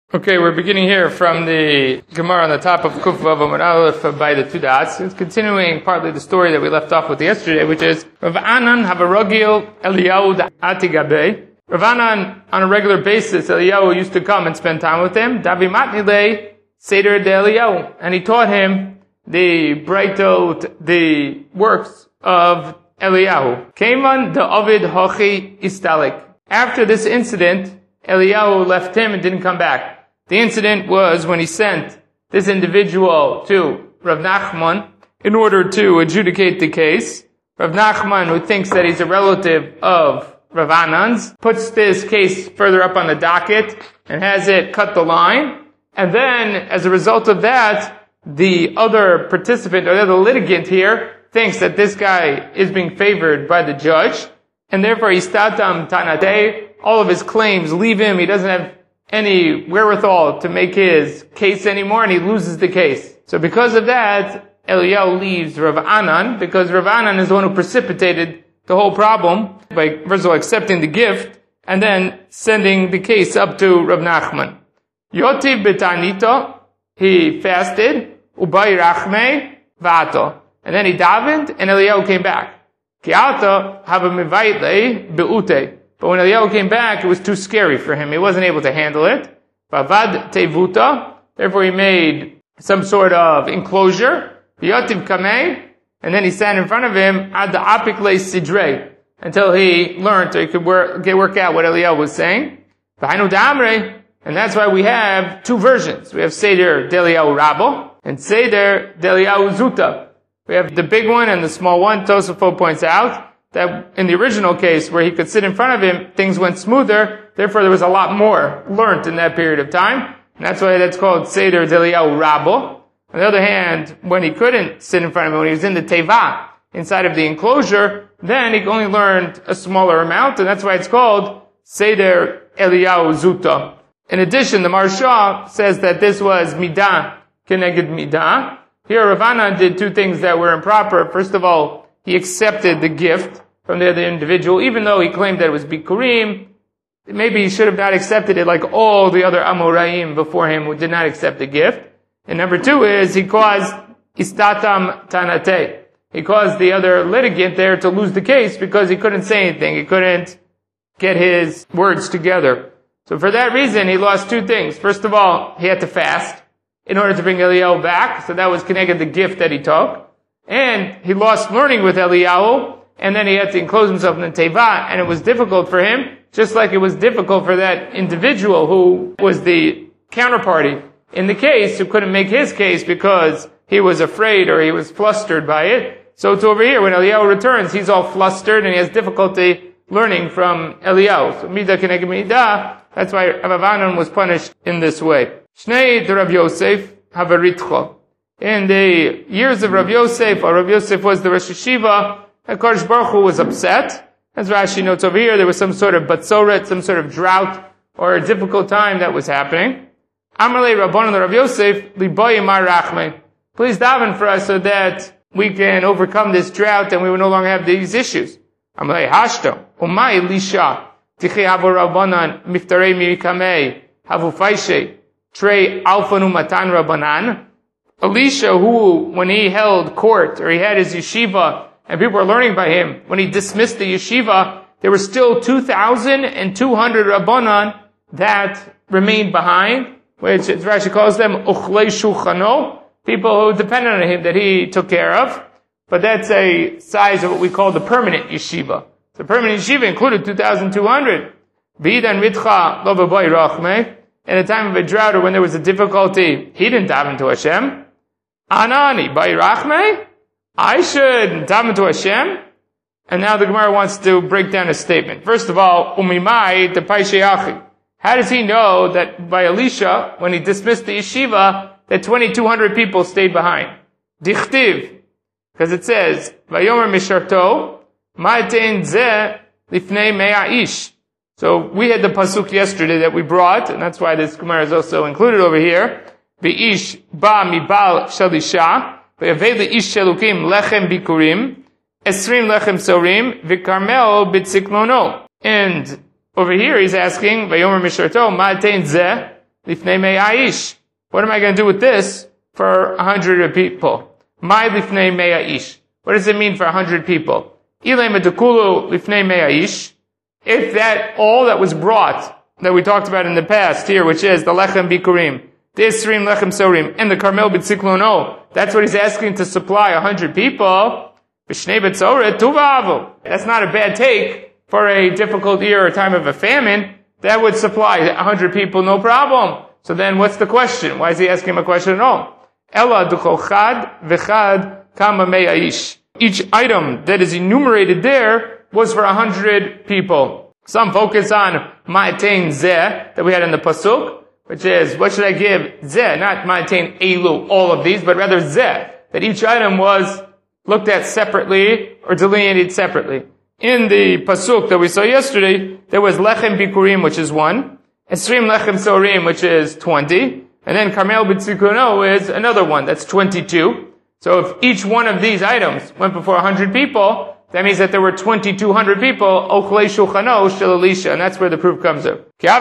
Okay, we're beginning here from the Gemara on the top of Kuf Vav Amud Aleph by the two dots. It's continuing partly the story that we left off with yesterday, which is Rav Anan Havarogil Eliyahu Atigabe. Rav Anan, on a regular basis, Eliyahu used to come and spend time with him. Davi Matnile Seder de Eliyahu, and he taught him the Breitot, the works of Eliyahu. Keiman de Ovid Hochi Istalik. After this incident, Eliyahu left him and didn't come back. The incident was when he sent this individual to Rav Nachman in order to adjudicate the case. Rav Nachman, who thinks that he's a relative of Rav Anan's, puts this case further up on the docket and has it cut the line. And then, as a result of that, the other participant, or the other litigant here, thinks that this guy is being favored by the judge, and therefore istatam tanate, all of his claims leave him. He doesn't have any wherewithal to make his case anymore, and he loses the case. So because of that, Eliyahu leaves Rav Anan, because Rav Anan is the one who precipitated the whole problem by, first of all, accepting the gift, and then sending the case up to Rav Nachman. Yotiv betanito, he fasted, ubay rachme vato, and then he davened, and Eliyahu came back. Ki'ata hava mivaitle beute. But when Eliyahu came back, it was too scary for him. He wasn't able to handle it. Bavad tevuta. Therefore, he made some sort of enclosure. Yotiv kamei. And then he sat in front of him ad apikle sidre, until he learned, or he could work out what Eliyahu was saying. V'hainu damre. And that's why we have two versions. We have Seder Deliyahu Rabo and Seder Deliyahu Zuta. We have the big one and the small one. Tosafot points out that in the original case, where he could sit in front of him, things went smoother. Therefore, there was a lot more learnt in that period of time. And that's why that's called Seder Deliyahu Rabo. On the other hand, when he couldn't sit in front of him, when he was in the Teva, inside of the enclosure, then he only learned a smaller amount, and that's why it's called Seder Eliyahu Zuta. In addition, the Maharsha says that this was Midah Keneged Midah. Here, Rav Anan did two things that were improper. First of all, he accepted the gift from the other individual, even though he claimed that it was Bikurim. Maybe he should have not accepted it like all the other Amoraim before him who did not accept the gift. And number two is, he caused Istatam Tanate. He caused the other litigant there to lose the case because he couldn't say anything. He couldn't get his words together. So for that reason, he lost two things. First of all, he had to fast in order to bring Eliyahu back. So that was connected to the gift that he took. And he lost learning with Eliyahu, and then he had to enclose himself in the Teva, and it was difficult for him, just like it was difficult for that individual who was the counterparty in the case, who couldn't make his case because he was afraid or he was flustered by it. So it's over here, when Eliyahu returns, he's all flustered and he has difficulty learning from Eliyahu. So Midah Keneged Midah, that's why Rav Anan was punished in this way. Shnei de Rav Yosef Havaritcho. In the years of Rav Yosef, or Rav Yosef was the Rosh Hashiva, HaKadosh Baruch Hu was upset. As Rashi notes over here, there was some sort of batzoret, some sort of drought, or a difficult time that was happening. Amalei Rabbanan Rav Yosef, Liboy Mar Rachme. Please daven for us so that we can overcome this drought and we will no longer have these issues. Amalei Hashto, Umay Lisha, Tichi Havu Rabbanan, Miftarei Mikamei, Havu Faishe, Trei Alfanu Matan Rabbanan. Elisha, who, when he held court, or he had his yeshiva, and people were learning by him, when he dismissed the yeshiva, there were still 2,200 Rabbanan that remained behind, which, as Rashi calls them, Uchlei Shulchano, people who depended on him that he took care of. But that's a size of what we call the permanent yeshiva. The permanent yeshiva included 2,200. B'idan Ritcha Lo V'Boy Rachmei. In a time of a drought or when there was a difficulty, he didn't daven to Hashem. Anani, by Rachme? I should daven to Hashem? And now the Gemara wants to break down a statement. First of all, Umimai the Paisheyachi. How does he know that by Elisha, when he dismissed the yeshiva, that 2,200 people stayed behind? Dichtiv. Because it says, Vayomer Misharto, Ma'atein Zeh Lifnei Mea Ish. So we had the pasuk yesterday that we brought, and that's why this Gemara is also included over here. Be'ish ba mibal shalisha, ve'avei ish shelukim lechem bikurim, esrim lechem sorim, v'karmel bitziklono. And over here he's asking, Vayomer Misharto, ma'atein zeh, lifnei mei aish. What am I going to do with this for 100 people? My lifnei mei aish. What does it mean for 100 people? Ilay medukulu lifnei mei aish. If that, all that was brought, that we talked about in the past here, which is the lechem bikurim, the isrim lechem sorim, and the karmel b'tziklono, that's what he's asking to supply 100 people. B'shnei b'tzoret tuvavu. That's not a bad take for a difficult year or time of a famine. That would supply 100 people, no problem. So then what's the question? Why is he asking him a question at all? Ella duchol chad v'chad kama mei aish. Each item that is enumerated there was for 100 people. Some focus on ma'atein zeh that we had in the pasuk, which is, what should I give zeh? Not ma'atein elu, all of these, but rather zeh, that each item was looked at separately or delineated separately. In the pasuk that we saw yesterday, there was lechem bikurim, which is 1, esrim lechem sorim, which is 20, and then karmel b'tzikuno is another one, that's 22. So if each one of these items went before 100 people, that means that there were 2,200 people, ochlei shulchano shel Elisha, and that's where the proof comes in. Now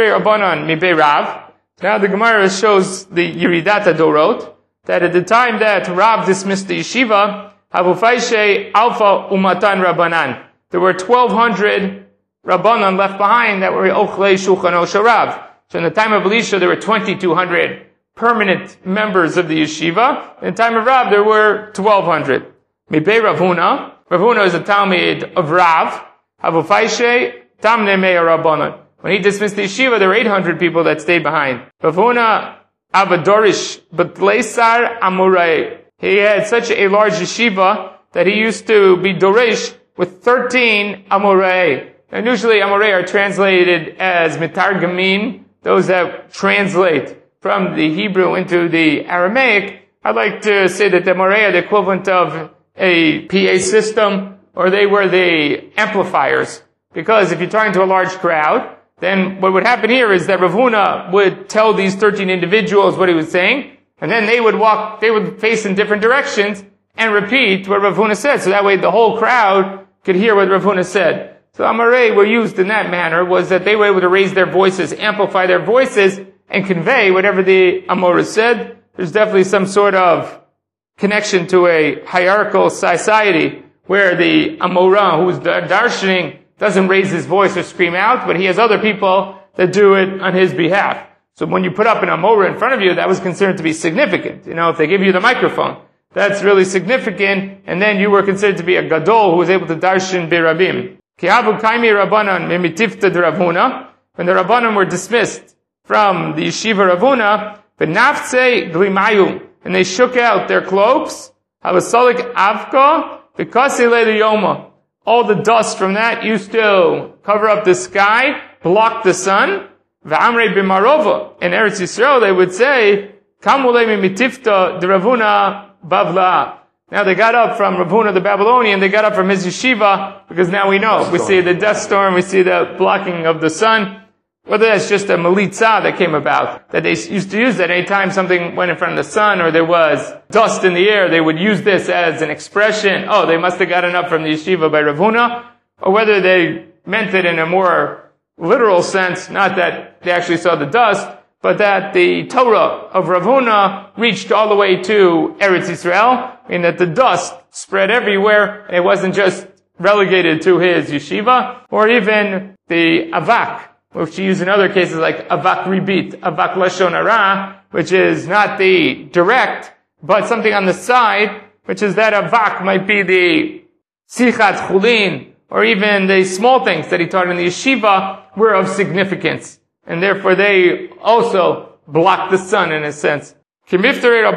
the Gemara shows the Yeridat Dorot, that at the time that Rav dismissed the yeshiva, Havufaishe Alpha Umatan Rabbanan, there were 1,200 Rabbanan left behind that were ochlei shulchano shel Rav. So in the time of Elisha, there were 2,200 permanent members of the yeshiva. In the time of Rav, there were 1,200. Mibei Ravuna. Ravuna is a Talmud of Rav. Havufaishe Tamne Meya Rabbanon. When he dismissed the yeshiva, there were 800 people that stayed behind. Ravuna Avadorish Betleisar Amurai. He had such a large yeshiva that he used to be Dorish with 13 Amurai. And usually Amurai are translated as Mitargamin, those that translate from the Hebrew into the Aramaic. I'd like to say that the Amurai are the equivalent of a PA system, or they were the amplifiers. Because if you're talking to a large crowd, then what would happen here is that Rav Huna would tell these 13 individuals what he was saying, and then they would face in different directions and repeat what Rav Huna said. So that way the whole crowd could hear what Rav Huna said. So Amurai were used in that manner, was that they were able to raise their voices, amplify their voices, and convey whatever the Amora said. There's definitely some sort of connection to a hierarchical society where the Amora, who's darshaning, doesn't raise his voice or scream out, but he has other people that do it on his behalf. So when you put up an Amora in front of you, that was considered to be significant. You know, if they give you the microphone, that's really significant, and then you were considered to be a gadol who was able to darshan birabim. Ki'avu kaimi rabbanan mimitifta de Rav Huna. When the rabbanan were dismissed from the yeshiva Rav Huna, v'naftzei glimayu, and they shook out their cloaks, havasalik avka, v'kasile liyoma. All the dust from that used to cover up the sky, block the sun. V'amrei b'marova. In Eretz Yisrael, they would say, kamulei mimitifta de Rav Huna bavla. Now they got up from Rav Huna the Babylonian, they got up from his yeshiva, because now we know. We see the dust storm, we see the blocking of the sun. Whether that's just a melitza that came about, that they used to use that anytime something went in front of the sun or there was dust in the air, they would use this as an expression, oh, they must have gotten up from the yeshiva by Rav Huna, or whether they meant it in a more literal sense, not that they actually saw the dust, but that the Torah of Rav Huna reached all the way to Eretz Yisrael, and that the dust spread everywhere, and it wasn't just relegated to his yeshiva, or even the avak, which you use in other cases like avak ribit, avak lashon hara, which is not the direct, but something on the side, which is that avak might be the sichat chulin, or even the small things that he taught in the yeshiva were of significance. And therefore they also block the sun in a sense. So now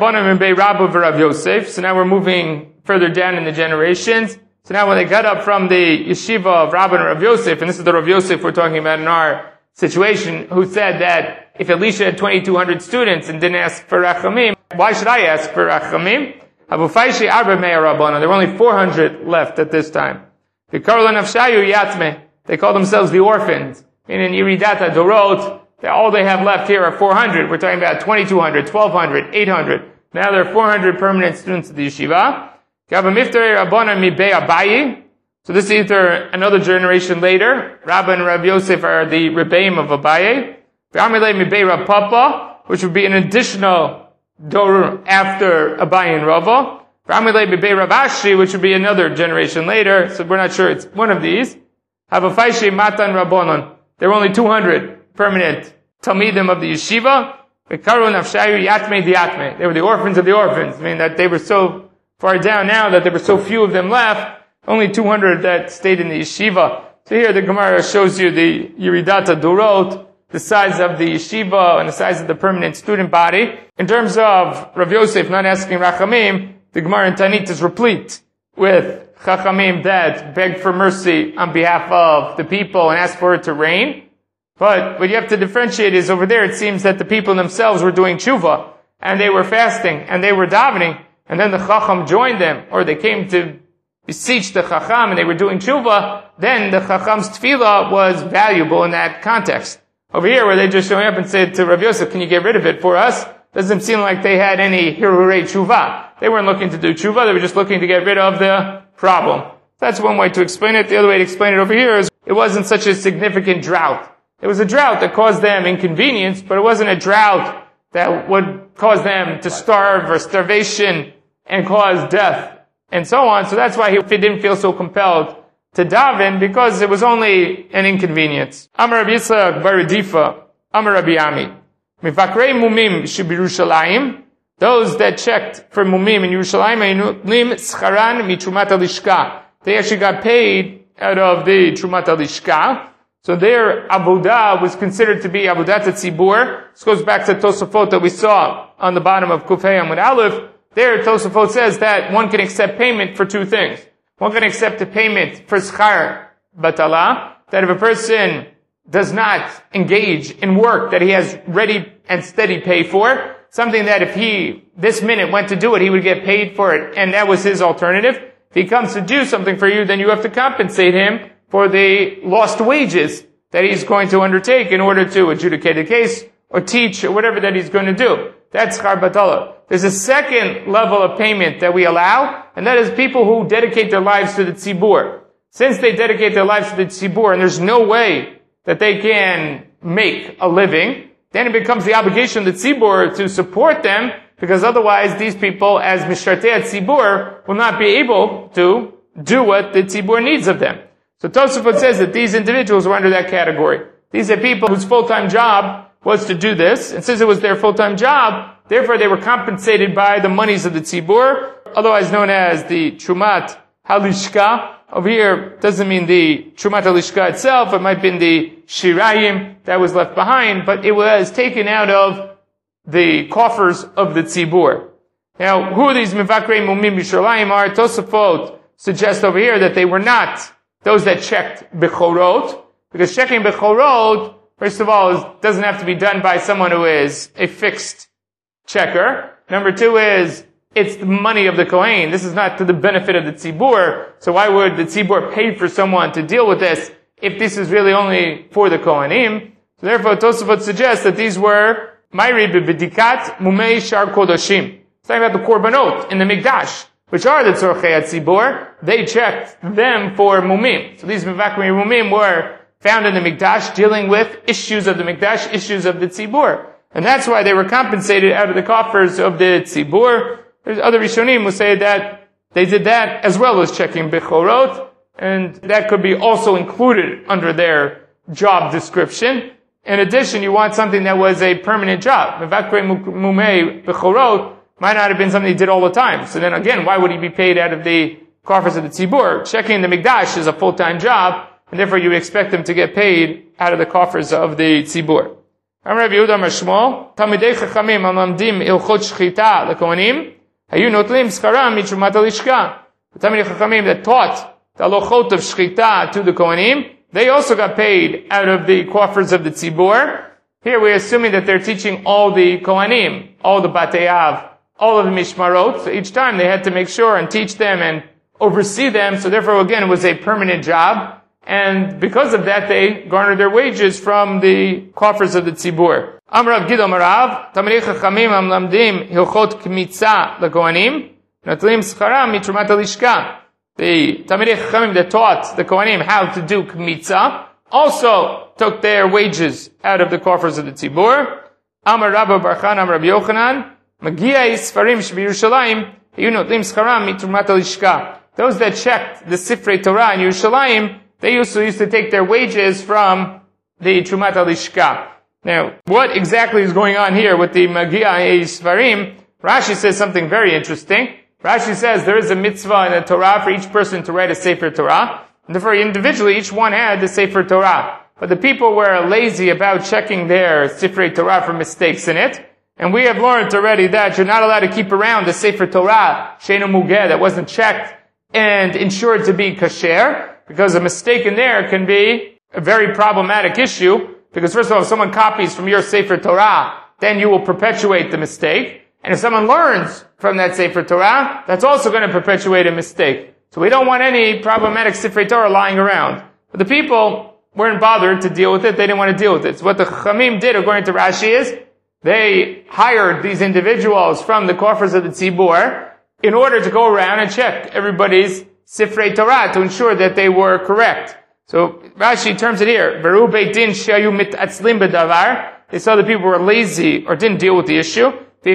we're moving further down in the generations. So now when they got up from the yeshiva of Rabban and Rav Yosef, and this is the Rav Yosef we're talking about in our situation, who said that if Elisha had 2,200 students and didn't ask for Rachamim, why should I ask for Rachamim? There were only 400 left at this time. They call themselves the orphans. In Yeridat Dorot, all they have left here are 400. We're talking about 2,200, 1,200, 800. Now there are 400 permanent students at the yeshiva. So this is either another generation later. Rabban and Rav Yosef are the Rebbeim of Abaye. V'amilei mibei Rav Papa, which would be an additional dor after Abaye and Rava. V'amilei mibei Rav Ashi, which would be another generation later, so we're not sure it's one of these. Havafaishi Matan Rabbanon. There were only 200 permanent Talmidim of the yeshiva. V'karu nafshayu yatmei diatmei. They were the orphans of the orphans. I mean that they were so far down now that there were so few of them left. Only 200 that stayed in the yeshiva. So here the Gemara shows you the Yeridata Dorot, the size of the yeshiva and the size of the permanent student body. In terms of Rav Yosef not asking Rachamim, the Gemara in Tanit is replete with Chachamim that begged for mercy on behalf of the people and asked for it to rain. But what you have to differentiate is over there it seems that the people themselves were doing tshuva, and they were fasting, and they were davening, and then the Chacham joined them, or they came to beseech the Chacham and they were doing tshuva, then the Chacham's tefillah was valuable in that context. Over here, where they just showing up and said to Rav Yosef, can you get rid of it for us? Doesn't seem like they had any hirurei tshuva. They weren't looking to do tshuva, they were just looking to get rid of the problem. That's one way to explain it. The other way to explain it over here is it wasn't such a significant drought. It was a drought that caused them inconvenience, but it wasn't a drought that would cause them to starve or starvation and cause death and so on. So that's why he didn't feel so compelled to daven, because it was only an inconvenience. Amar Rabbi Yitzchak bar Redifa, Amar Rabbi Ami, Mivakrei mumim shebirushalayim, those that checked for mumim in Yerushalayim, scharan mitrumat alishka. They actually got paid out of the trumat alishka. So their avodah was considered to be avodat tzibur. This goes back to Tosafot that we saw on the bottom of Kuf Hey Amud Aleph. There, Tosafot says that one can accept payment for two things. One can accept a payment for schar batala, that if a person does not engage in work that he has ready and steady pay for, something that if he, this minute, went to do it, he would get paid for it, and that was his alternative. If he comes to do something for you, then you have to compensate him for the lost wages that he's going to undertake in order to adjudicate a case or teach or whatever that he's going to do. That's schar batala. There's a second level of payment that we allow, and that is people who dedicate their lives to the tzibur. Since they dedicate their lives to the tzibur, and there's no way that they can make a living, then it becomes the obligation of the tzibur to support them, because otherwise these people, as mishartei tzibur, will not be able to do what the tzibur needs of them. So Tosafot says that these individuals were under that category. These are people whose full-time job was to do this, and since it was their full-time job, therefore they were compensated by the monies of the tzibur, otherwise known as the trumat halishka. Over here doesn't mean the trumat halishka itself, it might be the shirayim that was left behind, but it was taken out of the coffers of the tzibur. Now, who these mivakrei mumim b'Yerushalayim are? Tosafot suggests over here that they were not those that checked bechorot, because checking bechorot, first of all, doesn't have to be done by someone who is a fixed checker. Number two is, it's the money of the Kohen. This is not to the benefit of the tzibur, so why would the tzibur pay for someone to deal with this if this is really only for the Kohanim? So therefore, Tosafot suggests that these were Mayri b'bedikat mumei shar kodoshim. It's talking about the korbanot in the Mikdash, which are the tzorchei tzibur. They checked them for mumim. So these mivakrei mumim were found in the Mikdash, dealing with issues of the Mikdash, issues of the tzibur. And that's why they were compensated out of the coffers of the tzibur. There's other Rishonim who say that they did that as well as checking bechorot, and that could be also included under their job description. In addition, you want something that was a permanent job. Mivakrei mumei bechorot might not have been something he did all the time. So then again, why would he be paid out of the coffers of the tzibur? Checking the Mikdash is a full-time job, and therefore you expect them to get paid out of the coffers of the tzibur. Amar Rav Yehuda Amar Shmuel, Talmidei Chachamim alamdim ilchot shchita lekohanim, hayu notlim scharam mitrumat alishka. The Talmidei Chachamim that taught the alochot of shchita to the Kohanim, they also got paid out of the coffers of the tzibur. Here we're assuming that they're teaching all the Kohanim, all the Batei Av, all of the Mishmarot. So each time they had to make sure and teach them and oversee them. So therefore, again, it was a permanent job. And because of that, they garnered their wages from the coffers of the tzibur. Amrav Gidom Rav, Talmidei Chachamim amlamdim hilchot kmitza lekohanim, notlim scharam mitrumat alishka. The Talmidei Chachamim that taught the Kohanim how to do kmitza, also took their wages out of the coffers of the tzibur. Amar Rabba Bar Chana, Amar Rabbi Yochanan, Magiai Sfarim Shebiyerushalayim, Hayu Notlim Scharam Mitrumat Lishka. Those that checked the Sifrei Torah in Yerushalayim, they used to take their wages from the Trumat Lishka. Now, what exactly is going on here with the Magiai Sfarim? Rashi says something very interesting. Rashi says there is a mitzvah in the Torah for each person to write a Sefer Torah. And therefore, individually, each one had the Sefer Torah. But the people were lazy about checking their Sifrei Torah for mistakes in it. And we have learned already that you're not allowed to keep around the Sefer Torah, Sheinu Mugeh, that wasn't checked and ensured to be kasher, because a mistake in there can be a very problematic issue. Because first of all, if someone copies from your Sefer Torah, then you will perpetuate the mistake. And if someone learns from that Sefer Torah, that's also going to perpetuate a mistake. So we don't want any problematic Sifrei Torah lying around. But the people weren't bothered to deal with it. They didn't want to deal with it. So what the Chachamim did, according to Rashi, is they hired these individuals from the coffers of the Tzibur in order to go around and check everybody's Sifrei Torah to ensure that they were correct. So Rashi terms it here. Veru Beit Din shayu mitatzlim bedavar. They saw the people were lazy or didn't deal with the issue. They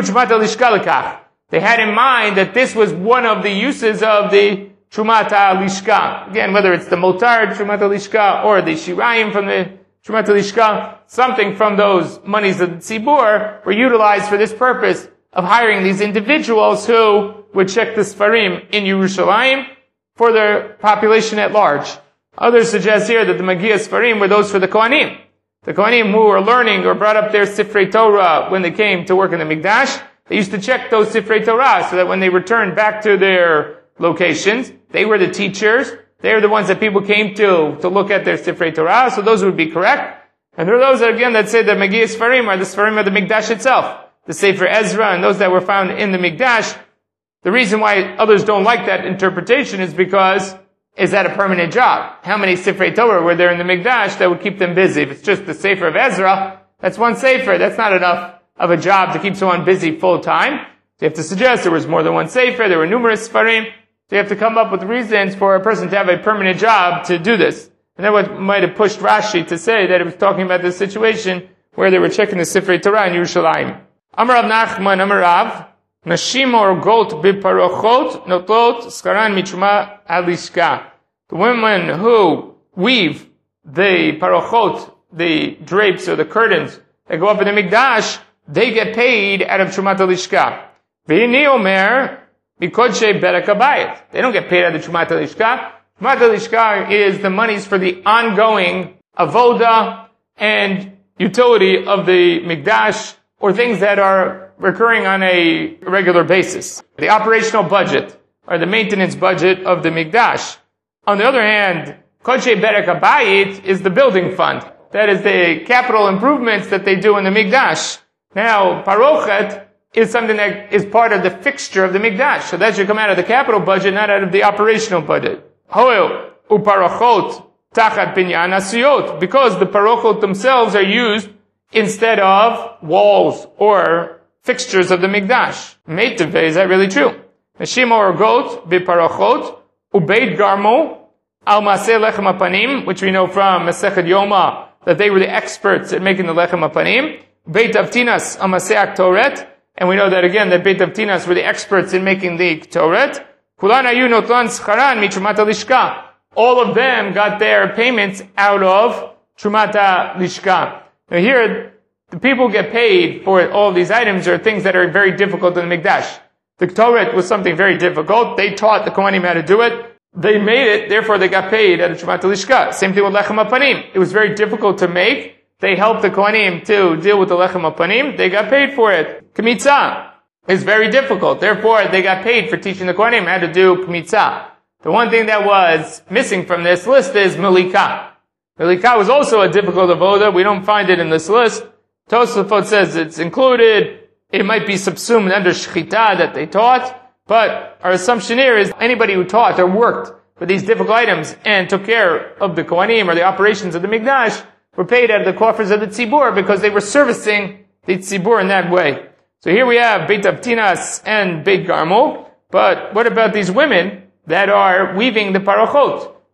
had in mind that this was one of the uses of the Trumat Lishka. Again, whether it's the Motar Trumat Lishka or the Shirayim from the Trumat Lishka, something from those monies of the Tzibur were utilized for this purpose of hiring these individuals who would check the Sfarim in Yerushalayim for the population at large. Others suggest here that the Magiya Sfarim were those for the Kohanim. The Kohanim who were learning or brought up their Sifrei Torah when they came to work in the Mikdash, they used to check those Sifrei Torah so that when they returned back to their locations, they were the teachers. They were the ones that people came to look at their Sifrei Torah, so those would be correct. And there are those, again, that say that Magiya Sfarim are the Sfarim of the Mikdash itself. The Sefer Ezra and those that were found in the Mikdash. The reason why others don't like that interpretation is because is that a permanent job? How many Sifrei Torah were there in the Mikdash that would keep them busy? If it's just the Sefer of Ezra, that's one Sefer. That's not enough of a job to keep someone busy full time. So you have to suggest there was more than one Sefer, there were numerous Sfarim. So you have to come up with reasons for a person to have a permanent job to do this. And that what might have pushed Rashi to say that it was talking about this situation where they were checking the Sifrei Torah in Yerushalayim. Amar Rav Nachman, Amar Rav, Nashim or goat biparochot notot skaran mitruma alishka. The women who weave the parochot, the drapes or the curtains that go up in the Mikdash, they get paid out of Trumat Lishka. V'hini omer bikodshe berek habayit. They don't get paid out of Trumat Lishka. Trumat Lishka is the monies for the ongoing avoda and utility of the Mikdash, or things that are recurring on a regular basis. The operational budget, or the maintenance budget of the Mikdash. On the other hand, Kodshe Berek HaBayit is the building fund. That is the capital improvements that they do in the Mikdash. Now, Parochet is something that is part of the fixture of the Mikdash. So that should come out of the capital budget, not out of the operational budget. Hoel uparochot tachat binyan asiyot. Because the parochot themselves are used instead of walls or fixtures of the Mikdash. Meiteve, is that really true? Nashim or goat, biparachot, ubeit garmo, al maseh lechem hapanim, which we know from Masechet Yoma, that they were the experts at making the lechem hapanim. Beit avtinas, al maseh aktoret, and we know that again, that Beit avtinas were the experts in making the ktoret. Kulan ayu notlan scharan mi trumat lishka. All of them got their payments out of trumat lishka. Now here, the people get paid for all these items are things that are very difficult in the Mikdash. The Ktoret was something very difficult. They taught the Kohanim how to do it. They made it, therefore they got paid at a Trumat Lishka. Same thing with Lechem HaPanim. It was very difficult to make. They helped the Kohanim to deal with the Lechem HaPanim. They got paid for it. Kmitza is very difficult. Therefore, they got paid for teaching the Kohanim how to do Kmitza. The one thing that was missing from this list is Melika. Melika was also a difficult avoda. We don't find it in this list. Tosafot says it's included. It might be subsumed under Shechita that they taught. But our assumption here is anybody who taught or worked with these difficult items and took care of the Kohanim or the operations of the Mikdash were paid out of the coffers of the Tzibur because they were servicing the Tzibur in that way. So here we have Beit Avtinas and Beit Garmo. But what about these women that are weaving the parochot?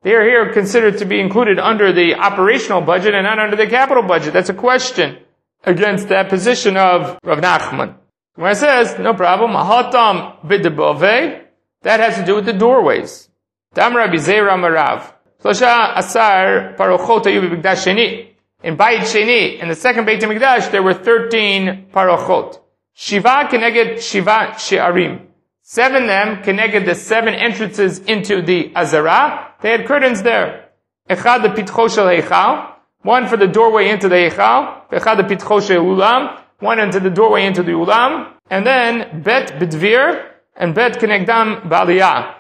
they are here considered to be included under the operational budget and not under the capital budget. That's a question against that position of Rav Nachman. When it says, no problem, Hatam b'debove, that has to do with the doorways. Dam Rabbi Zeira Marav. Shlosha asar parochot hayu b'mikdash sheni. In Bayit Sheni, in the second Beit HaMikdash, there were 13 parochot. Shiva keneged Shiva she'arim. 7 of them keneged the 7 entrances into the Azara. They had curtains there. Echad lepitcho shel heichal. 1 for the doorway into the heichal. Echad lepitcho shel ulam. 1 into the doorway into the ulam. And then bet b'dvir and bet kenegdam b'aliyah.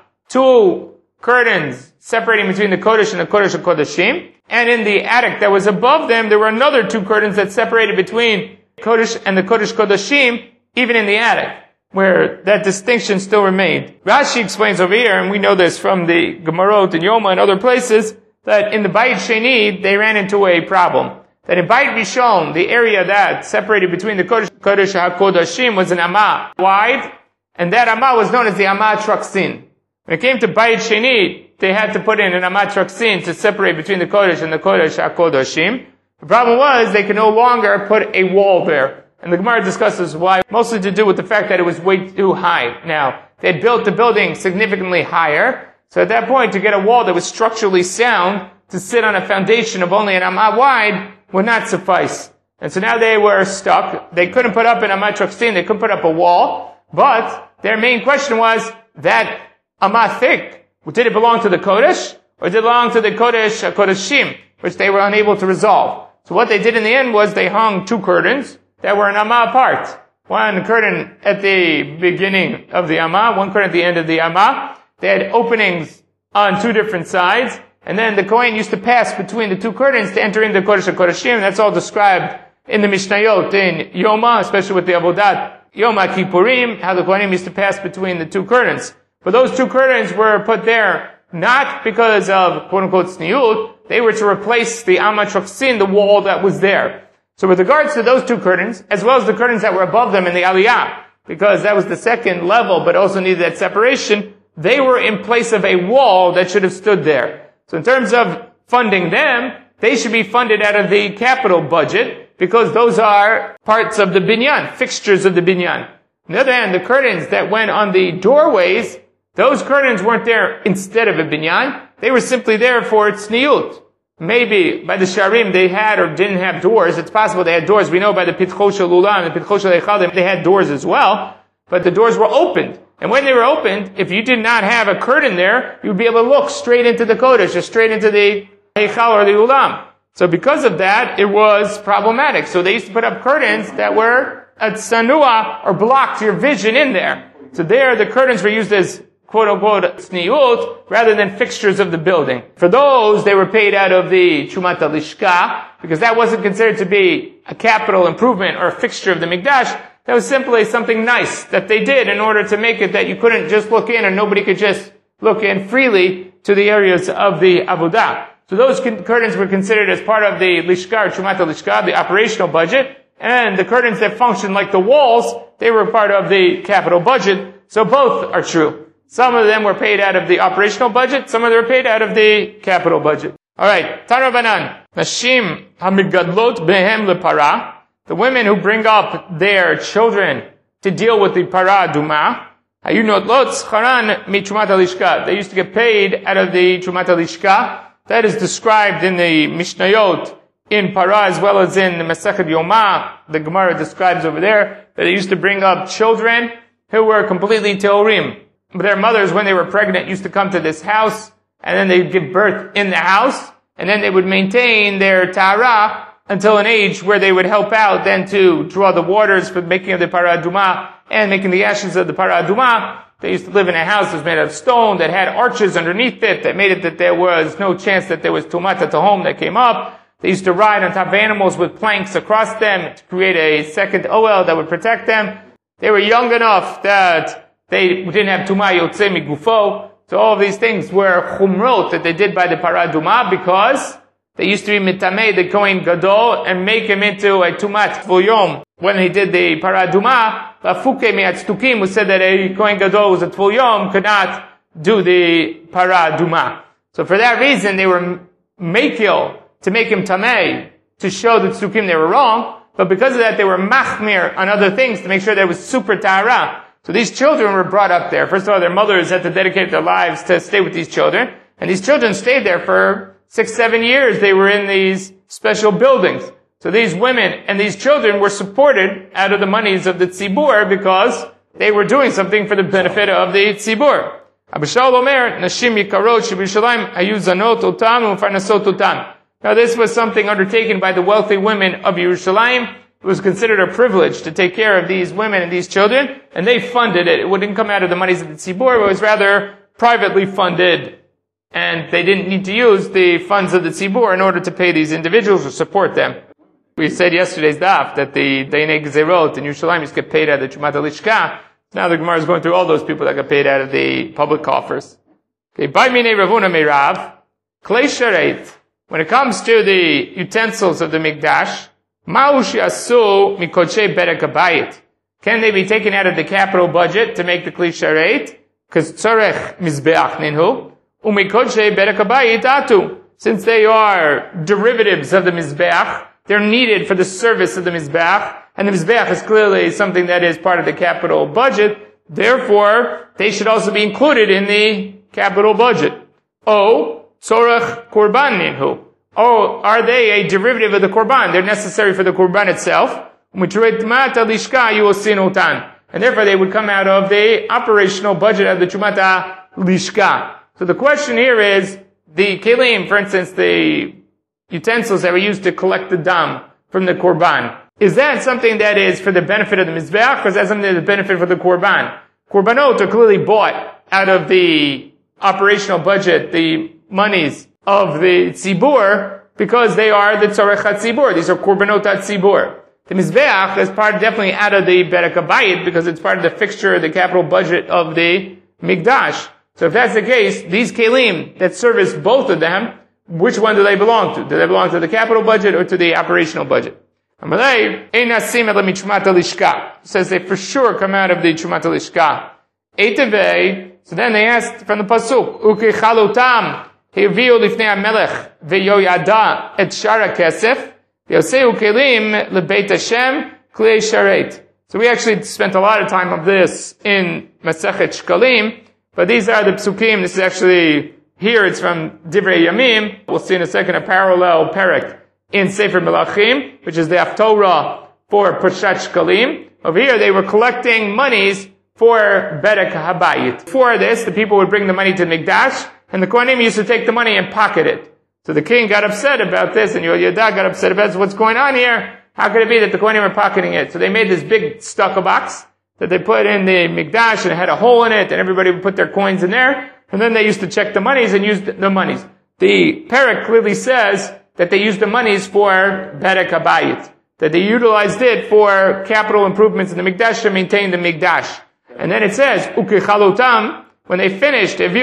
2 curtains separating between the Kodesh and the Kodesh HaKodeshim. And in the attic that was above them, there were another 2 curtains that separated between Kodesh and the Kodesh Kodeshim, even in the attic, where that distinction still remained. Rashi explains over here, and we know this from the Gemarot and Yoma and other places, that in the Bayit Sheni, they ran into a problem. That in Bayit Rishon, the area that separated between the Kodesh HaKodeshim was an Amah wide, and that Amah was known as the Amah Traksin. When it came to Bayit Sheni, they had to put in an Amah Traksin to separate between the Kodesh and the Kodesh HaKodeshim. The problem was they could no longer put a wall there. And the Gemara discusses why, mostly to do with the fact that it was way too high. Now, they had built the building significantly higher, so at that point to get a wall that was structurally sound to sit on a foundation of only an Amah wide would not suffice. And so now they were stuck. They couldn't put up an Amah Traksin, they couldn't put up a wall, but their main question was that Amah thick, did it belong to the Kodesh, or did it belong to the Kodesh HaKodeshim, which they were unable to resolve? So what they did in the end was they hung 2 curtains that were an Amah apart. 1 curtain at the beginning of the Amah, 1 curtain at the end of the Amah. They had openings on 2 different sides, and then the Kohen used to pass between the 2 curtains to enter into Kodesh HaKodeshim. That's all described in the Mishnayot, in Yoma, especially with the Avodat Yoma Kippurim, how the Kohenim used to pass between the 2 curtains. But those 2 curtains were put there not because of quote-unquote tzniut, they were to replace the Amah Traksin, the wall that was there. So with regards to those 2 curtains, as well as the curtains that were above them in the Aliyah, because that was the second level but also needed that separation, they were in place of a wall that should have stood there. So in terms of funding them, they should be funded out of the capital budget, because those are parts of the binyan, fixtures of the binyan. On the other hand, the curtains that went on the doorways, those curtains weren't there instead of a binyan. They were simply there for tzniut. Maybe by the sharim they had or didn't have doors. It's possible they had doors. We know by the pitcho shel ulam and the pitcho shel heichal they had doors as well. But the doors were opened. And when they were opened, if you did not have a curtain there, you'd be able to look straight into the kodesh or straight into the heichal or the ulam. So because of that, it was problematic. So they used to put up curtains that were a tsanua or blocked your vision in there. So there the curtains were used as quote-unquote tzniut, rather than fixtures of the building. For those, they were paid out of the Trumat HaLishka, because that wasn't considered to be a capital improvement or a fixture of the Mikdash. That was simply something nice that they did in order to make it that you couldn't just look in and nobody could just look in freely to the areas of the Avodah. So those curtains were considered as part of the Lishka, or Trumat HaLishka, the operational budget, and the curtains that functioned like the walls, they were part of the capital budget. So both are true. Some of them were paid out of the operational budget, some of them were paid out of the capital budget. Alright, Tana Banan. Nashim hamigadlot bnehem lepara. The women who bring up their children to deal with the para duma. Hayunotlot scharan mi Trumat HaLishka. They used to get paid out of the Trumat HaLishka. That is described in the Mishnayot in Para as well as in the Masechet Yoma. The Gemara describes over there that they used to bring up children who were completely teorim. But their mothers, when they were pregnant, used to come to this house, and then they'd give birth in the house, and then they would maintain their tahara until an age where they would help out then to draw the waters for the making of the para aduma and making the ashes of the para aduma. They used to live in a house that was made out of stone, that had arches underneath it, that made it that there was no chance that there was tumat at the home that came up. They used to ride on top of animals with planks across them to create a second oel that would protect them. They were young enough that they didn't have Tumah Yotzei Migufo. So all of these things were chumrot that they did by the Para Duma because they used to be mitamei the Kohen Gadol and make him into a Tumat Tvul When he did the Para Duma, Lafuke Mi'atztukim, who said that a Kohen Gadol was a Tvul Yom, could not do the Para Duma. So for that reason, they were makil to make him tamei, to show the tzukim they were wrong, but because of that, they were machmir on other things to make sure there was super tahara. So these children were brought up there. First of all, their mothers had to dedicate their lives to stay with these children, and these children stayed there for 6-7 years. They were in these special buildings. So these women and these children were supported out of the monies of the tzibur because they were doing something for the benefit of the tzibur. Abba Shaul Omer, Nashim Yikarot Shebirushalayim Hayu Zanot Otam U'Farnasot Otam. Now this was something undertaken by the wealthy women of Yerushalayim. It was considered a privilege to take care of these women and these children, and they funded it. It wouldn't come out of the monies of the tzibur, it was rather privately funded. And they didn't need to use the funds of the tzibur in order to pay these individuals or support them. We said yesterday's daf that the Dainei Gezerot in Yerushalayim used to get paid out of the Chumat HaLishka. Now the Gemara is going through all those people that got paid out of the public coffers. Okay, By Minei Ravuna Meirav, Klei Sharet, when it comes to the utensils of the Mikdash, Ma'ush Yasu Mikodshe Berek HaBayit. Can they be taken out of the capital budget to make the Klei Sharet? Because Tzorech Mizbeach Ninhu, Umikodshe Berek HaBayit Atu. Since they are derivatives of the Mizbeach, they're needed for the service of the Mizbeach, and the Mizbeach is clearly something that is part of the capital budget. Therefore, they should also be included in the capital budget. O, Tzorech Korban Ninhu. Oh, are they a derivative of the Korban? They're necessary for the Korban itself. And therefore they would come out of the operational budget of the Chumat HaLishka. So the question here is, the kelim, for instance, the utensils that were used to collect the dam from the Korban, is that something that is for the benefit of the Mizbeach, or is that something that is benefit for the Korban? Korbanot are clearly bought out of the operational budget, the monies of the tzibur, because they are the tzorech tzibur. These are korbanot tzibur. The mizbeach is definitely out of the berek habayit because it's part of the fixture, the capital budget of the mikdash. So if that's the case, these kelim that service both of them, which one do they belong to? Do they belong to the capital budget or to the operational budget? Says they for sure come out of the Chumat HaLishka. So then they asked from the pasuk, Ukechalutam. הביאו לפני המלך ויהוידע את שאר הכסף ויעשהו כלים לבית השם כלי שרת. So we actually spent a lot of time on this in Masechet Shkalim, but these are the psukim. This is actually, here it's from Divrei Yamim. We'll see in a second a parallel perek in Sefer Melachim, which is the Haftorah for Parshat Shkalim. Over here they were collecting monies for Berek HaBayit. For this, the people would bring the money to the Mikdash, and the Kohanim used to take the money and pocket it. So the king got upset about this, and Yehoiada got upset about what's going on here. How could it be that the Kohanim are pocketing it? So they made this big stucco box that they put in the Mikdash, and it had a hole in it, and everybody would put their coins in there. And then they used to check the monies and use the monies. The Perek clearly says that they used the monies for Berek HaBayit, that they utilized it for capital improvements in the Mikdash to maintain the Mikdash. And then it says, Ukechalutam, when they finished, the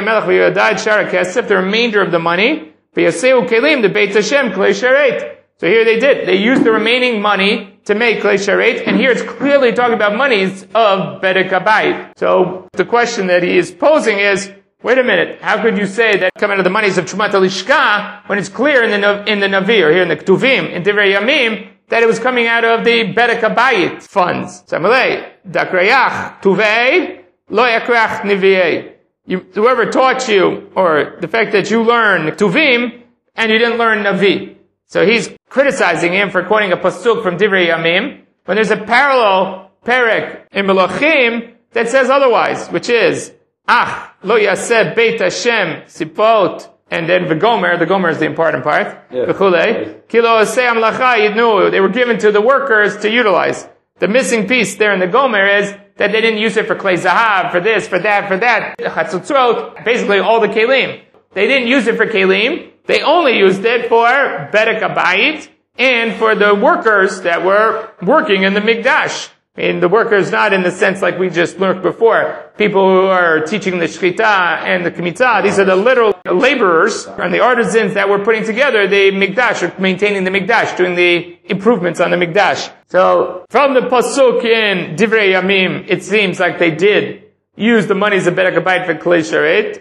remainder of the money, the Beit Hashem Klei Sharet. So here they did. They used the remaining money to make Klei Sharet, and here it's clearly talking about monies of Berek HaBayit. So the question that he is posing is, wait a minute, how could you say that come out of the monies of Chumat HaLishka when it's clear in the Navi, or here in the Ketuvim, in Divrei Yamim, that it was coming out of the Berek HaBayit funds? Samalei, Dakrayach, Tuvei, Lo yakrach Niviei. Whoever taught you, or the fact that you learn Tuvim, and you didn't learn Navi. So he's criticizing him for quoting a pasuk from Divrei Yamim, when there's a parallel perek in Melachim that says otherwise, which is, lo yaseh Beit Hashem sipot, and then v'gomer, the gomer is the important part, v'chulei, ki lo yaseh amlacha yidnu, they were given to the workers to utilize. The missing piece there in the gomer is that they didn't use it for klei zahav, for this, for that, chatzutzot, basically all the kelim. They didn't use it for kelim, they only used it for Berek HaBayit, and for the workers that were working in the Mikdash. And the workers not in the sense like we just learned before. People who are teaching the Shechita and the Kmitah, these are the literal laborers and the artisans that were putting together the Mikdash, or maintaining the Mikdash, doing the improvements on the Mikdash. So, from the Pasuk in Divrei Yamim, it seems like they did use the monies of Berek HaBayit for Klei Sharet.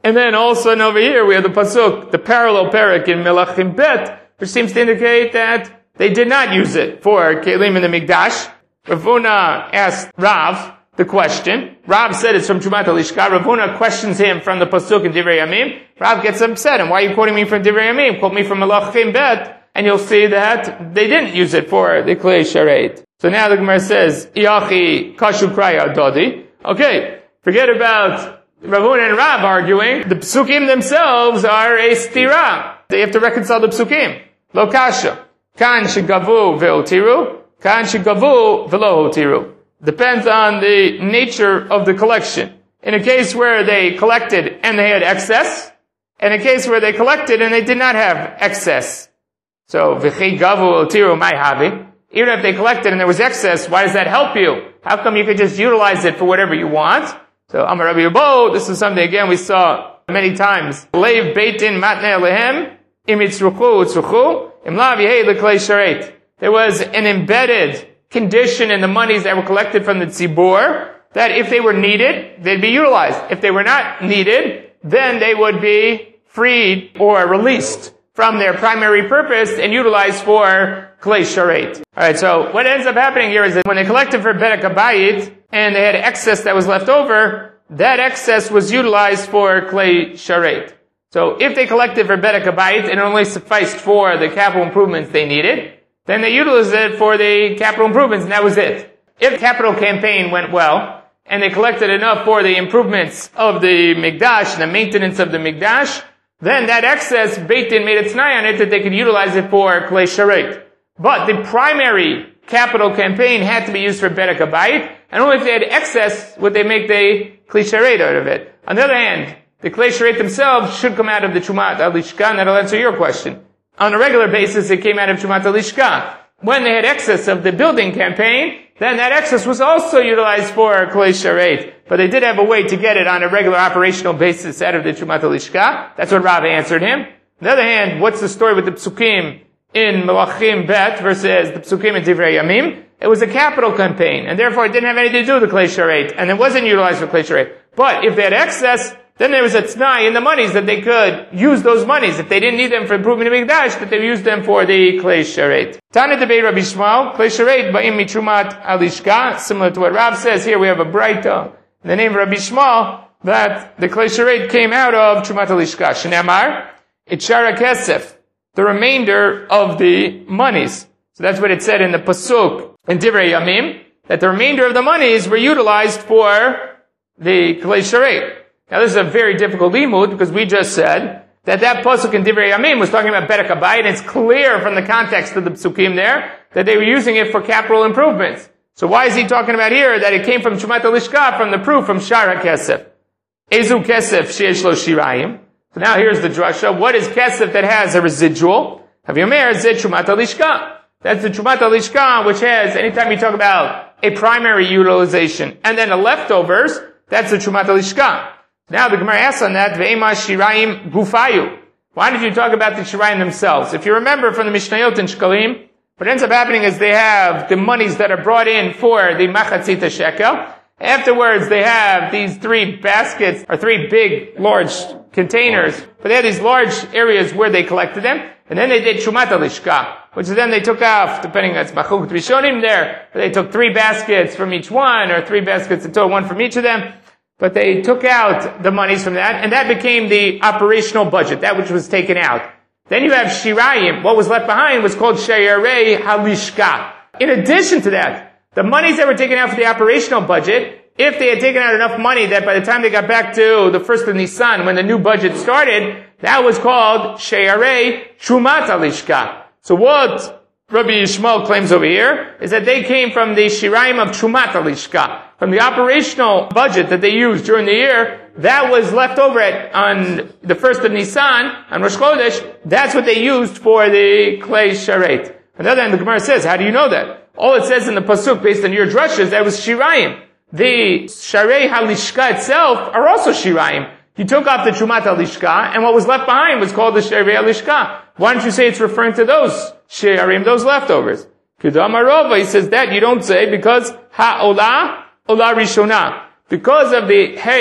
And then also over here we have the pasuk, the parallel parak in Melachim Bet, which seems to indicate that they did not use it for kelim in the Mikdash. Rav Huna asked Rav the question. Rav said it's from Trumat HaLishka. Rav Huna questions him from the pasuk in Divrei Yamim. Rav gets upset, and why are you quoting me from Divrei Yamim? Quote me from Melachim Bet, and you'll see that they didn't use it for the Klei Sharet. So now the Gemara says, Iachi kashu kraya dodi. Okay, forget about Rav Huna and Rav arguing. The psukim themselves are a stira. They have to reconcile the psukim. Lo kasha. Kan shegavu ve'otiru. Kan shegavu ve'lo hotiru. Depends on the nature of the collection. In a case where they collected and they had excess, and a case where they collected and they did not have excess. So, v'chi gavu ve'otiru mai havi. Even if they collected and there was excess, why does that help you? How come you could just utilize it for whatever you want? So, Amar Rabbi Yabo, this is something again we saw many times. Leiv beitin matnei alehem, im yitzruchu utzruchu, im lav yehei leklei sharet. There was an embedded condition in the monies that were collected from the tzibur, that if they were needed, they'd be utilized. If they were not needed, then they would be freed or released from their primary purpose and utilized for klei sharet. Alright, so what ends up happening here is that when they collected for bedek habayit, and they had excess that was left over, that excess was utilized for klei sharet. So if they collected for bedek habayit and it only sufficed for the capital improvements they needed, then they utilized it for the capital improvements and that was it. If the capital campaign went well, and they collected enough for the improvements of the Mikdash, the maintenance of the Mikdash, then that excess, Beit Din made a t'nai on it that they could utilize it for klei sharet. But the primary capital campaign had to be used for bedek habayit, and only if they had excess would they make the klei sharet out of it. On the other hand, the klei sharet themselves should come out of the Trumat HaLishka, and that'll answer your question. On a regular basis, it came out of Trumat HaLishka. When they had excess of the building campaign, then that excess was also utilized for klei sharet. But they did have a way to get it on a regular operational basis out of the Trumat HaLishka. That's what Rav answered him. On the other hand, what's the story with the psukim in Melachim Bet versus the psukim in Divrei Yamim? It was a capital campaign, and therefore it didn't have anything to do with the klei sharet, and it wasn't utilized for klei sharet. But if they had excess, then there was a t'nai in the monies that they could use those monies. If they didn't need them for improving the Mikdash, that they used them for the klei sharet. Tana debate Rabbi Shmuel, klei sharet ba'im mitrumat halishka, similar to what Rav says. Here we have a braita in the name of Rabbi Shmuel that the klei sharet came out of Trumat HaLishka. Shneamar, itshara kesef, the remainder of the monies. So that's what it said in the pasuk in Divrei Yamim, that the remainder of the monies were utilized for the klei sharet. Now this is a very difficult limud because we just said that pasuk in Divrei Yamim was talking about bedek habayit, and it's clear from the context of the psukim there that they were using it for capital improvements. So why is he talking about here that it came from Trumat HaLishka, from the proof from Shara Kesef? Ezu Kesef sheyesh lo shirayim. So now here's the drasha. What is Kesef that has a residual? Havyomer zeh Trumat HaLishka. That's the Trumat HaLishka, which has, anytime you talk about a primary utilization and then the leftovers, that's the Trumat HaLishka. Now the Gemara asks on that, Ve'ema shirayim gufayu. Why did you talk about the shirayim themselves? If you remember from the Mishnayot in Shkalim, what ends up happening is they have the monies that are brought in for the machatzita shekel. Afterwards, they have these 3 baskets, or 3 big, large containers, but they had these large areas where they collected them, and then they did Trumat HaLishka, which is then they took off, depending on Machuk Rishonim there, but they took 3 baskets from each one, or 3 baskets in total, 1 from each of them, but they took out the monies from that, and that became the operational budget, that which was taken out. Then you have Shirayim. What was left behind was called Sheyarei HaLishka. In addition to that, the monies that were taken out for the operational budget, if they had taken out enough money that by the time they got back to the 1st of Nisan, when the new budget started, that was called Sheyarei Trumat HaLishka. So what Rabbi Yishmael claims over here is that they came from the Shirayim of Trumat HaLishka, from the operational budget that they used during the year. That was left over on the 1st of Nisan, on Rosh Chodesh. That's what they used for the klei sharet. On the other hand, the Gemara says, how do you know that? All it says in the pasuk, based on your drushes, that was Shirayim. The Sharei HaLishka itself are also Shirayim. He took off the Trumat HaLishka, and what was left behind was called the Sharei HaLishka. Why don't you say it's referring to those Shirim, those leftovers? Kedam Arova, he says that you don't say because Ha'olah, Olah Rishonah. Because of the hay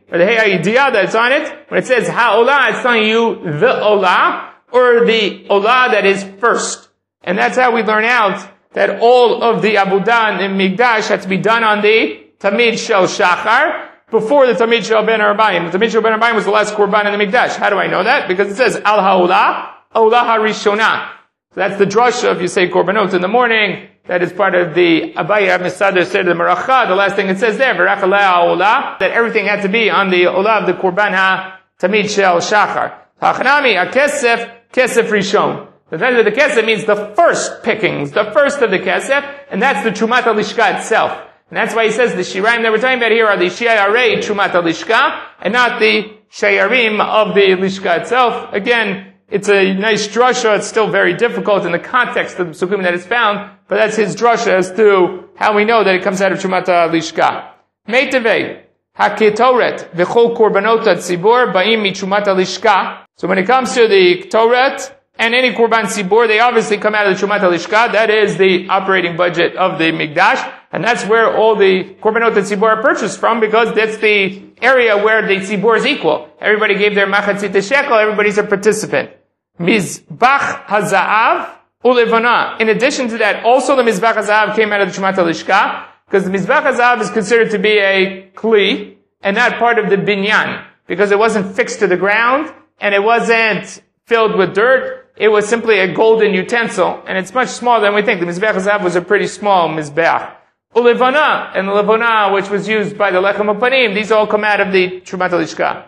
or the hey idea that's on it, when it says ha'olah, it's telling you the olah, or the olah that is first. And that's how we learn out that all of the abudah in Mikdash had to be done on the Tamid Shel Shachar, before the Tamid Shel Ben Arbaim. The Tamid Shel Ben Arbaim was the last korban in the Mikdash. How do I know that? Because it says Al Ha'olah, Olah HaRishonah. So that's the drasha if you say korbanot in the morning. That is part of the Abaye Misader said the Meracha. The last thing it says there, V'rach Aleh Olah, that everything had to be on the Olah of the korban Tamid Shel Shachar. Hachanami, Kesef Rishon. The value of the kesef means the first pickings, the first of the kesef, and that's the Trumat HaLishka itself. And that's why he says the shiraim that we're talking about here are the shayarei Trumat HaLishka, and not the shayarim of the Lishka itself. Again, it's a nice drasha, it's still very difficult in the context of the psukim that it's found, but that's his drasha as to how we know that it comes out of Trumat HaLishka. Meitevei, HaKetoret, V'chol Korbanot HaTzibor, Ba'im MiTrumat HaLishka. So when it comes to the Ketoret, and any Korban Tzibor, they obviously come out of the Trumat HaLishka. That is the operating budget of the Mikdash. And that's where all the Korbanot Tzibor are purchased from, because that's the area where the Tzibor is equal. Everybody gave their machatzit shekel, everybody's a participant. Mizbach HaZa'av Ulevana. In addition to that, also the Mizbach HaZa'av came out of the Trumat HaLishka, because the Mizbach HaZa'av is considered to be a kli, and not part of the binyan, because it wasn't fixed to the ground, and it wasn't filled with dirt. It was simply a golden utensil, and it's much smaller than we think. The Mizbeach HaZahav was a pretty small Mizbeach. Ulevana, and the Levana, which was used by the Lechem HaPanim, these all come out of the Trumat HaLishka.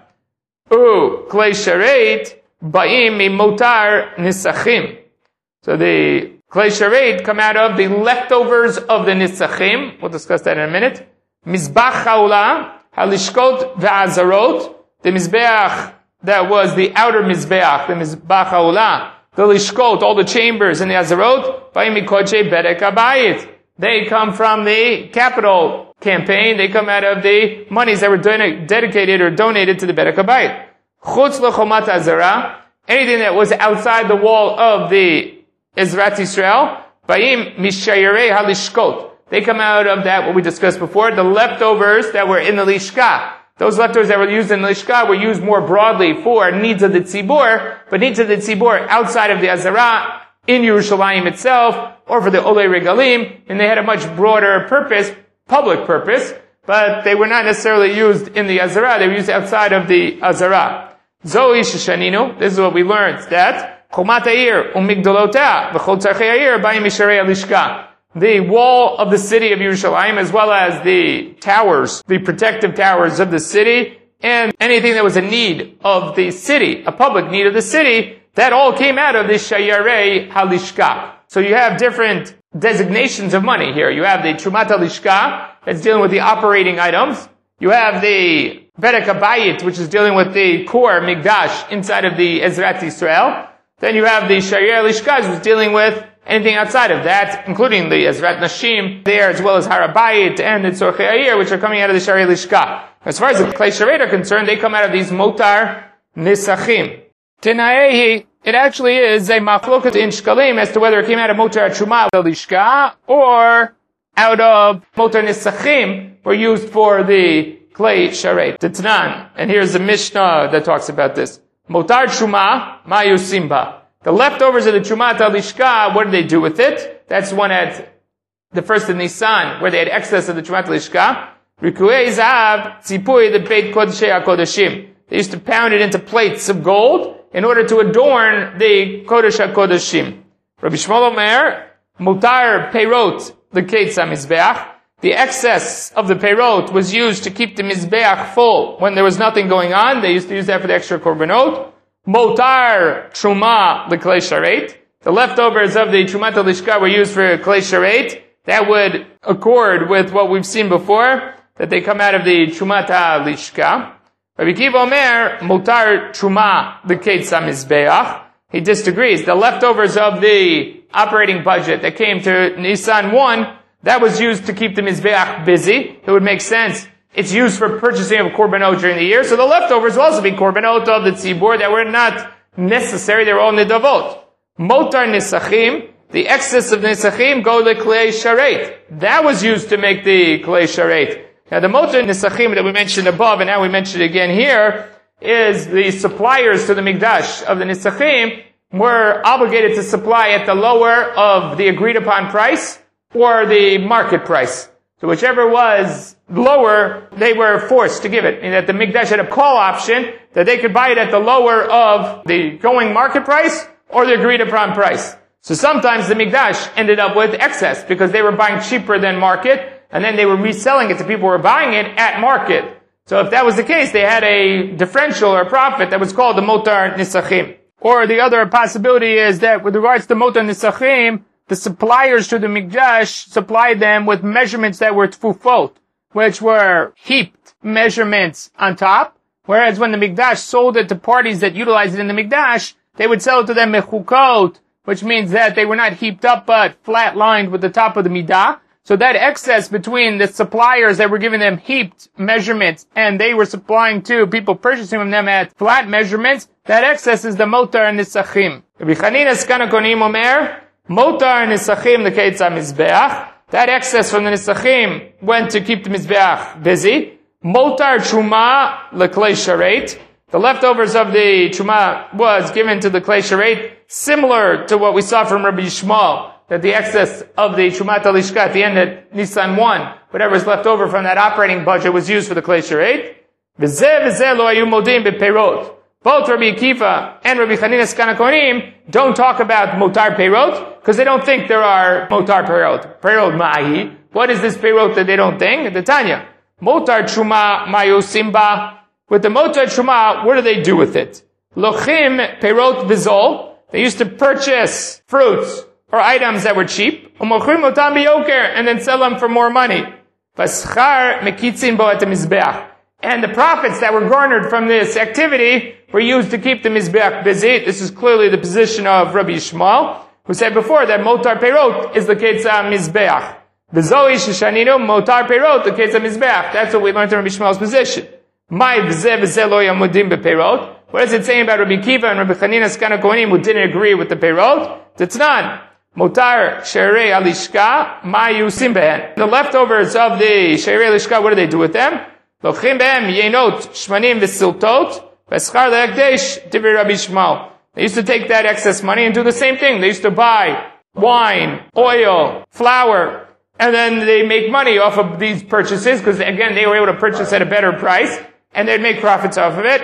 Klei Sharet, Ba'im Motar Nisachim. So the Klei Sharet come out of the leftovers of the Nisachim. We'll discuss that in a minute. Mizbach Ha'olah, Halishkot Ve'azarot, the Mizbeach that was the outer Mizbeach, the Mizbach HaOlah, the Lishkot, all the chambers in the Azarot, Ba'im Mikoche Berek HaBayit. They come from the capital campaign. They come out of the monies that were dedicated or donated to the Berek HaBayit. Chutz Lechomat Azara, anything that was outside the wall of the Ezrat Yisrael, Ba'im Mishayirei HaLishkot. They come out of that, what we discussed before, the leftovers that were in the Lishka. Those leftovers that were used in the Lishka were used more broadly for needs of the Tzibor, but needs of the Tzibor outside of the Azara, in Yerushalayim itself, or for the Olei Regalim, and they had a much broader purpose, public purpose, but they were not necessarily used in the Azara, they were used outside of the Azara. Zoi Sheshaninu, this is what we learned, that Chomat Ha'ir u'migdolotah v'chol tzarchei ha'ir ba'im misharei Lishka. The wall of the city of Yerushalayim, as well as the towers, the protective towers of the city, and anything that was a need of the city, a public need of the city, that all came out of the Shayarei HaLishka. So you have different designations of money here. You have the Trumat HaLishka, that's dealing with the operating items. You have the Berek HaBayit, which is dealing with the core Mikdash inside of the Ezrat Yisrael. Then you have the Shayarei HaLishka, which is dealing with anything outside of that, including the Ezrat Nashim there, as well as Harabayit and the Tzorchei Ha'ir, which are coming out of the Shayarei Lishka. As far as the Klei Sharet are concerned, they come out of these Motar Nisachim. Tinaehi, it actually is a machloket in Shkalim as to whether it came out of Motar Truma Lishka or out of Motar Nisachim were used for the Klei Sharet. Titnan. And here's the Mishnah that talks about this. Motar Truma Mayusimba. The leftovers of the Trumat HaLishka, what did they do with it? That's one at the first of Nisan, where they had excess of the Trumat HaLishka. Rikuei Zahav Tzipui the Beit Kodeshei HaKodeshim. They used to pound it into plates of gold in order to adorn the Kodesh HaKodeshim. Rabbi Shmuel Omer, Mutar Peirot the Ketz HaMizbeach. The excess of the Peirot was used to keep the Mizbeach full when there was nothing going on. They used to use that for the extra korbanot. Motar Truma the Klei Sharet. The leftovers of the Trumat HaLishka were used for Klei Sharet. That would accord with what we've seen before, that they come out of the Trumat HaLishka. Rabbi Kiva Omer, Motar Truma the Ketz HaMizbeach. He disagrees. The leftovers of the operating budget that came to Nisan 1, that was used to keep the Mizbeach busy. It would make sense. It's used for purchasing of korbanot during the year, so the leftovers will also be korbanot of the tzibur that were not necessary, they were all nidavot. Motar nisachim, the excess of nisachim, go to klei sharet. That was used to make the klei sharet. Now the Motar Nisachim that we mentioned above, and now we mentioned again here, is the suppliers to the Mikdash of the Nisachim were obligated to supply at the lower of the agreed upon price or the market price. So whichever was lower, they were forced to give it. And that the Mikdash had a call option that they could buy it at the lower of the going market price or the agreed upon price. So sometimes the Mikdash ended up with excess because they were buying cheaper than market, and then they were reselling it to people who were buying it at market. So if that was the case, they had a differential or profit that was called the Motar Nisachim. Or the other possibility is that with regards to Motar Nisachim, the suppliers to the Mikdash supplied them with measurements that were tfufot, which were heaped measurements on top, whereas when the Mikdash sold it to parties that utilized it in the Mikdash, they would sell it to them mechukot, which means that they were not heaped up but flat-lined with the top of the midah. So that excess between the suppliers that were giving them heaped measurements and they were supplying to people purchasing from them at flat measurements, that excess is the Motar Nisachim. Rabbi Chanina Skan HaKohanim Omer, Motar Nisachim l'keitz HaMizbeach. That excess from the Nisachim went to keep the Mizbeach busy. Motar Truma l'klei sharet. The leftovers of the Truma was given to the klei sharet, similar to what we saw from Rabbi Yishmael, that the excess of the Trumat Alishka at the end of Nisan 1, whatever was left over from that operating budget was used for the klei sharet. V'zeh v'zeh lo hayu modim b'peirot. Both Rabbi Akiva and Rabbi Chanina Skan HaKohanim don't talk about Motar Peirot, because they don't think there are Motar Peirot. Peirot Ma'ahi. What is this Peirot that they don't think? The Tanya. Motar Truma Mayu Simba. With the Motar Truma, what do they do with it? Lochim Peirot Vizol. They used to purchase fruits or items that were cheap. Umochrim Otam Biyoker, and then sell them for more money. Vaschar Mekitzin Bo et Mizbeach. And the profits that were garnered from this activity were used to keep the Mizbeach busy. This is clearly the position of Rabbi Yishmael, who said before that Motar Peirot is the Ketzah Mizbeach. B'zoi Shishaninu, Motar Peirot, the Ketzah Mizbeach. That's what we learned in Rabbi Yishmael's position. My v'zeh v'zeh lo yamudim bepeirot. What is it saying about Rabbi Akiva and Rabbi Chanina Skan HaKohanim who didn't agree with the Peirot? It's not. Motar Sherei Alishka, Ma Yusim Behen. The leftovers of the Sherei Alishka, what do they do with them? Lochim behem yenot shmanim v'siltot v'schar le'ekdesh divrei Rabbi Yishmael. They used to take that excess money and do the same thing. They used to buy wine, oil, flour, and then they make money off of these purchases because again they were able to purchase at a better price and they'd make profits off of it.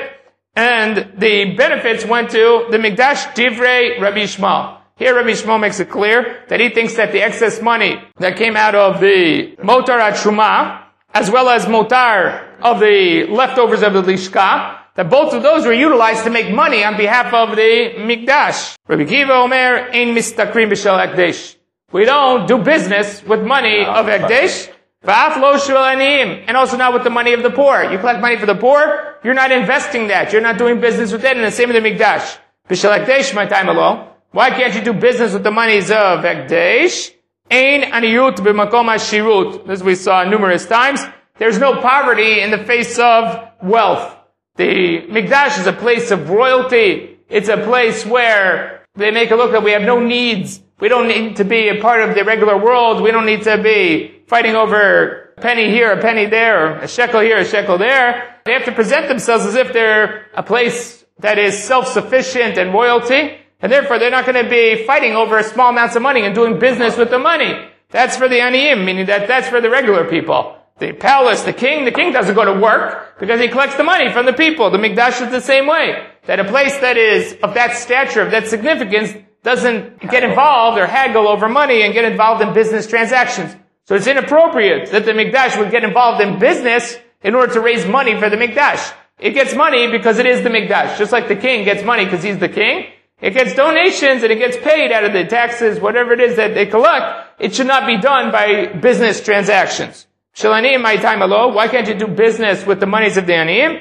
And the benefits went to the Mikdash divrei Rabbi Yishmael. Here Rabbi Yishmael makes it clear that he thinks that the excess money that came out of the Motar HaTruma as well as Motar of the leftovers of the Lishka, that both of those were utilized to make money on behalf of the Mikdash. Rabbi Akiva Omer, Ein mistakrim b'shel Ekdesh. We don't do business with money of Ekdesh, v'af lo shel aniyim, and also not with the money of the poor. You collect money for the poor, you're not investing that, you're not doing business with it, and the same with the Mikdash. B'shel Ekdesh, my time alone. Why can't you do business with the monies of Ekdesh? Ein aniyut b'makom hashirut. This we saw numerous times. There's no poverty in the face of wealth. The Mikdash is a place of royalty. It's a place where they make a look that we have no needs. We don't need to be a part of the regular world. We don't need to be fighting over a penny here, a penny there, or a shekel here, a shekel there. They have to present themselves as if they're a place that is self-sufficient and royalty. And therefore, they're not going to be fighting over small amounts of money and doing business with the money. That's for the aniyim, meaning that's for the regular people. The palace, the king doesn't go to work because he collects the money from the people. The Mikdash is the same way. That a place that is of that stature, of that significance, doesn't get involved or haggle over money and get involved in business transactions. So it's inappropriate that the Mikdash would get involved in business in order to raise money for the Mikdash. It gets money because it is the Mikdash. Just like the king gets money because he's the king. It gets donations and it gets paid out of the taxes, whatever it is that they collect. It should not be done by business transactions. Shalaniyim, my time alone. Why can't you do business with the monies of the aniyim?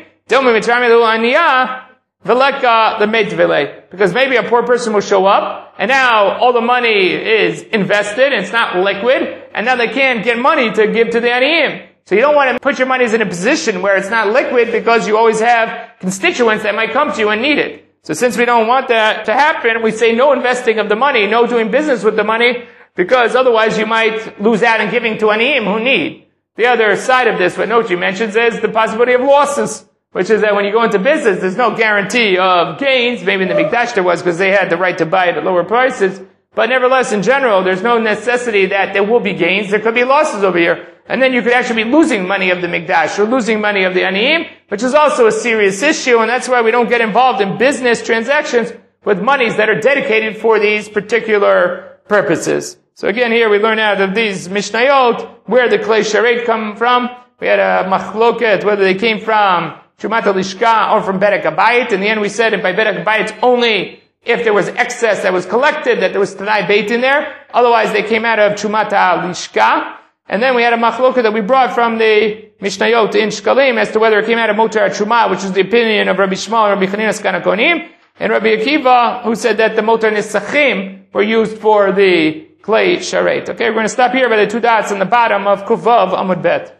Because maybe a poor person will show up, and now all the money is invested, and it's not liquid, and now they can't get money to give to the aniyim. So you don't want to put your monies in a position where it's not liquid because you always have constituents that might come to you and need it. So since we don't want that to happen, we say no investing of the money, no doing business with the money, because otherwise you might lose out in giving to aniyim who need. The other side of this, what Nochi mentions, is the possibility of losses, which is that when you go into business, there's no guarantee of gains. Maybe in the Mikdash there was because they had the right to buy it at lower prices. But nevertheless, in general, there's no necessity that there will be gains. There could be losses over here. And then you could actually be losing money of the Mikdash or losing money of the Aniyim, which is also a serious issue. And that's why we don't get involved in business transactions with monies that are dedicated for these particular purposes. So again, here we learn out of these Mishnayot where the Klei Sharet come from. We had a machloket, whether they came from Trumat Lishka or from Berek Habayit. In the end, we said by Berek Habayit only if there was excess that was collected, that there was Tanai Beit in there. Otherwise, they came out of Trumat Lishka. And then we had a machloket that we brought from the Mishnayot in Shkalim as to whether it came out of Motar Truma, which is the opinion of Rabbi Shmuel and Rabbi Chanina Skan HaKohanim, and Rabbi Akiva, who said that the Motar Nisachim were used for the Klei Sharet. Okay, we're going to stop here by the 2 dots on the bottom of Kuvav Amud Bet.